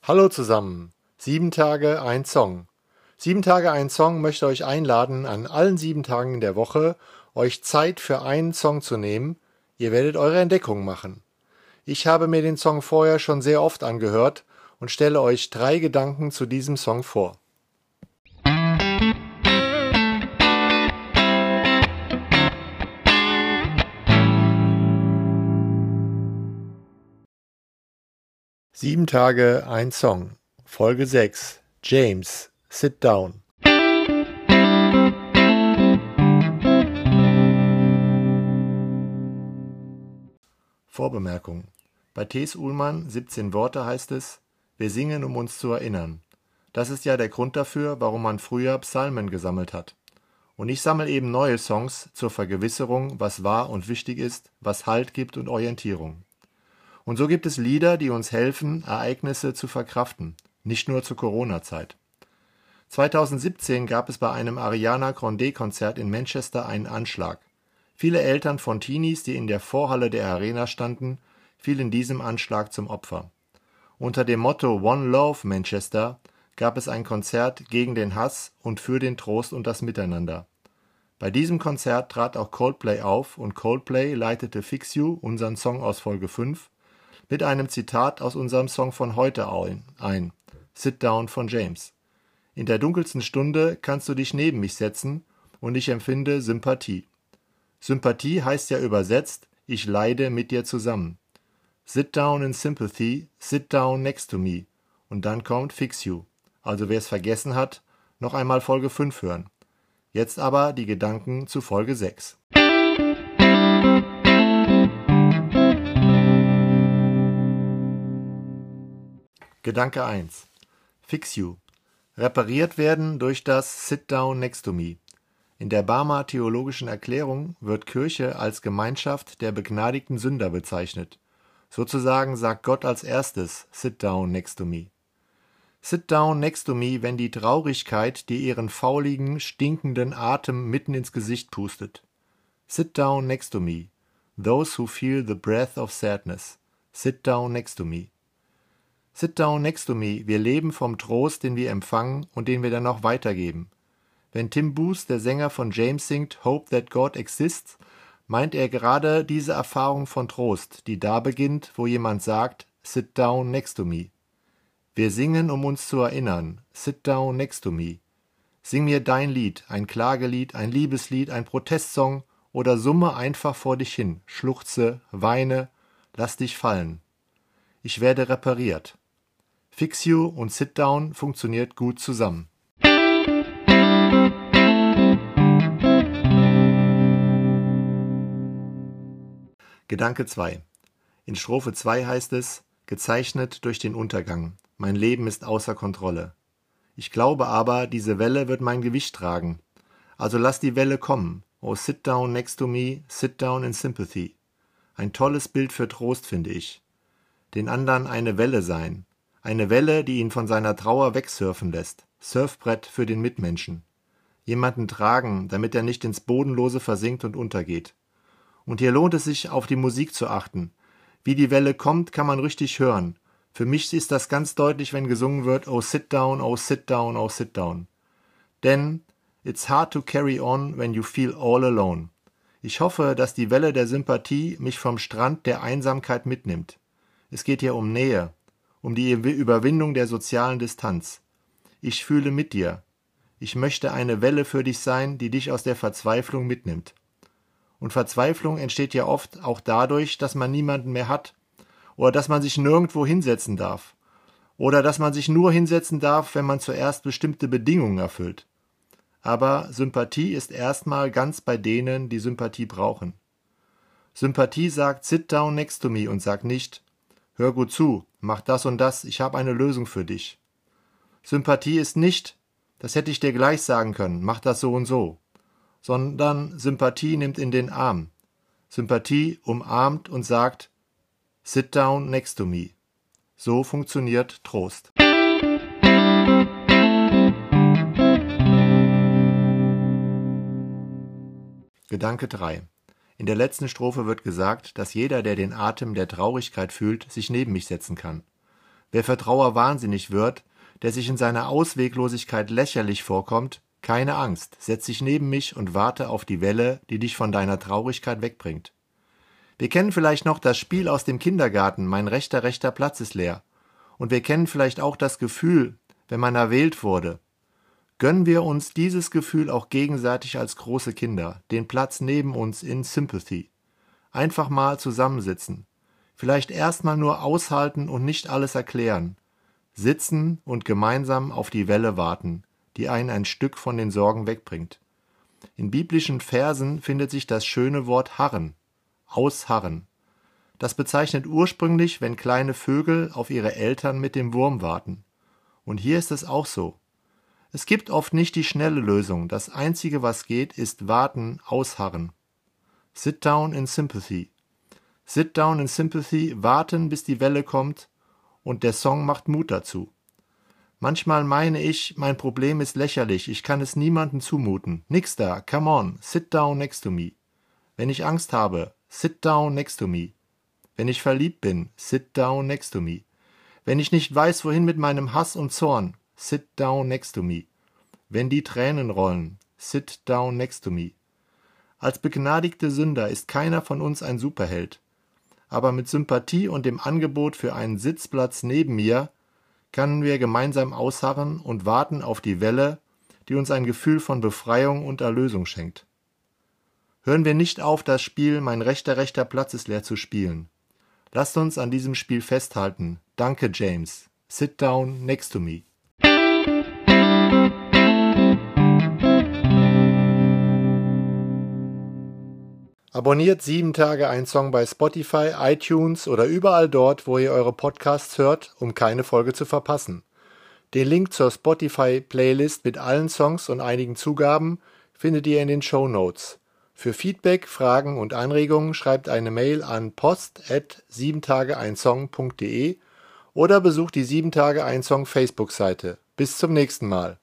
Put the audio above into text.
Hallo zusammen. 7 Tage, ein Song. 7 Tage, ein Song möchte euch einladen, an allen 7 Tagen der Woche euch Zeit für einen Song zu nehmen. Ihr werdet eure Entdeckung machen. Ich habe mir den Song vorher schon sehr oft angehört und stelle euch 3 Gedanken zu diesem Song vor. Sieben Tage, ein Song. Folge 6. James, Sit Down. Vorbemerkung. Bei T.S. Ullmann 17 Worte heißt es: Wir singen, um uns zu erinnern. Das ist ja der Grund dafür, warum man früher Psalmen gesammelt hat. Und ich sammle eben neue Songs zur Vergewisserung, was wahr und wichtig ist, was Halt gibt und Orientierung. Und so gibt es Lieder, die uns helfen, Ereignisse zu verkraften, nicht nur zur Corona-Zeit. 2017 gab es bei einem Ariana Grande-Konzert in Manchester einen Anschlag. Viele Eltern von Teenies, die in der Vorhalle der Arena standen, fielen diesem Anschlag zum Opfer. Unter dem Motto One Love Manchester gab es ein Konzert gegen den Hass und für den Trost und das Miteinander. Bei diesem Konzert trat auch Coldplay auf und Coldplay leitete Fix You, unseren Song aus Folge 5, mit einem Zitat aus unserem Song von heute ein, Sit Down von James. In der dunkelsten Stunde kannst du dich neben mich setzen und ich empfinde Sympathie. Sympathie heißt ja übersetzt, ich leide mit dir zusammen. Sit down in sympathy, sit down next to me. Und dann kommt Fix You. Also wer es vergessen hat, noch einmal Folge 5 hören. Jetzt aber die Gedanken zu Folge 6. Gedanke 1. Fix You. Repariert werden durch das Sit Down Next to Me. In der Barmer Theologischen Erklärung wird Kirche als Gemeinschaft der begnadigten Sünder bezeichnet. Sozusagen sagt Gott als erstes Sit Down Next to Me. Sit down next to me, wenn die Traurigkeit dir ihren fauligen, stinkenden Atem mitten ins Gesicht pustet. Sit down next to me. Those who feel the breath of sadness. Sit down next to me. Sit down next to me, wir leben vom Trost, den wir empfangen und den wir dann noch weitergeben. Wenn Tim Booth, der Sänger von James, singt Hope That God Exists, meint er gerade diese Erfahrung von Trost, die da beginnt, wo jemand sagt, Sit down next to me. Wir singen, um uns zu erinnern, Sit down next to me. Sing mir dein Lied, ein Klagelied, ein Liebeslied, ein Protestsong oder summe einfach vor dich hin, schluchze, weine, lass dich fallen. Ich werde repariert. Fix You und Sit Down funktioniert gut zusammen. Gedanke 2. In Strophe 2 heißt es, gezeichnet durch den Untergang. Mein Leben ist außer Kontrolle. Ich glaube aber, diese Welle wird mein Gewicht tragen. Also lass die Welle kommen. Oh, sit down next to me, sit down in sympathy. Ein tolles Bild für Trost, finde ich. Den anderen eine Welle sein. Eine Welle, die ihn von seiner Trauer wegsurfen lässt. Surfbrett für den Mitmenschen. Jemanden tragen, damit er nicht ins Bodenlose versinkt und untergeht. Und hier lohnt es sich, auf die Musik zu achten. Wie die Welle kommt, kann man richtig hören. Für mich ist das ganz deutlich, wenn gesungen wird, oh sit down, oh sit down, oh sit down. Denn it's hard to carry on when you feel all alone. Ich hoffe, dass die Welle der Sympathie mich vom Strand der Einsamkeit mitnimmt. Es geht hier um Nähe, um die Überwindung der sozialen Distanz. Ich fühle mit dir. Ich möchte eine Welle für dich sein, die dich aus der Verzweiflung mitnimmt. Und Verzweiflung entsteht ja oft auch dadurch, dass man niemanden mehr hat oder dass man sich nirgendwo hinsetzen darf oder dass man sich nur hinsetzen darf, wenn man zuerst bestimmte Bedingungen erfüllt. Aber Sympathie ist erstmal ganz bei denen, die Sympathie brauchen. Sympathie sagt Sit down next to me und sagt nicht Hör gut zu, mach das und das, ich habe eine Lösung für dich. Sympathie ist nicht, das hätte ich dir gleich sagen können, mach das so und so, sondern Sympathie nimmt in den Arm. Sympathie umarmt und sagt, sit down next to me. So funktioniert Trost. Gedanke 3. In der letzten Strophe wird gesagt, dass jeder, der den Atem der Traurigkeit fühlt, sich neben mich setzen kann. Wer für Trauer wahnsinnig wird, der sich in seiner Ausweglosigkeit lächerlich vorkommt, keine Angst, setz dich neben mich und warte auf die Welle, die dich von deiner Traurigkeit wegbringt. Wir kennen vielleicht noch das Spiel aus dem Kindergarten, mein rechter Platz ist leer. Und wir kennen vielleicht auch das Gefühl, wenn man erwählt wurde. Gönnen wir uns dieses Gefühl auch gegenseitig als große Kinder, den Platz neben uns in Sympathy. Einfach mal zusammensitzen. Vielleicht erstmal nur aushalten und nicht alles erklären. Sitzen und gemeinsam auf die Welle warten, die einen ein Stück von den Sorgen wegbringt. In biblischen Versen findet sich das schöne Wort harren, ausharren. Das bezeichnet ursprünglich, wenn kleine Vögel auf ihre Eltern mit dem Wurm warten. Und hier ist es auch so. Es gibt oft nicht die schnelle Lösung. Das Einzige, was geht, ist warten, ausharren. Sit down in sympathy. Sit down in sympathy, warten, bis die Welle kommt, und der Song macht Mut dazu. Manchmal meine ich, mein Problem ist lächerlich, ich kann es niemandem zumuten. Nix da, come on, sit down next to me. Wenn ich Angst habe, sit down next to me. Wenn ich verliebt bin, sit down next to me. Wenn ich nicht weiß, wohin mit meinem Hass und Zorn, sit down next to me. Wenn die Tränen rollen, sit down next to me. Als begnadigte Sünder ist keiner von uns ein Superheld. Aber mit Sympathie und dem Angebot für einen Sitzplatz neben mir können wir gemeinsam ausharren und warten auf die Welle, die uns ein Gefühl von Befreiung und Erlösung schenkt. Hören wir nicht auf, das Spiel Mein rechter Platz ist leer zu spielen. Lasst uns an diesem Spiel festhalten. Danke, James. Sit down next to me. Abonniert 7 Tage ein Song bei Spotify, iTunes oder überall dort, wo ihr eure Podcasts hört, um keine Folge zu verpassen. Den Link zur Spotify-Playlist mit allen Songs und einigen Zugaben findet ihr in den Shownotes. Für Feedback, Fragen und Anregungen schreibt eine Mail an post@7tageeinsong.de oder besucht die 7 Tage ein Song Facebook-Seite. Bis zum nächsten Mal.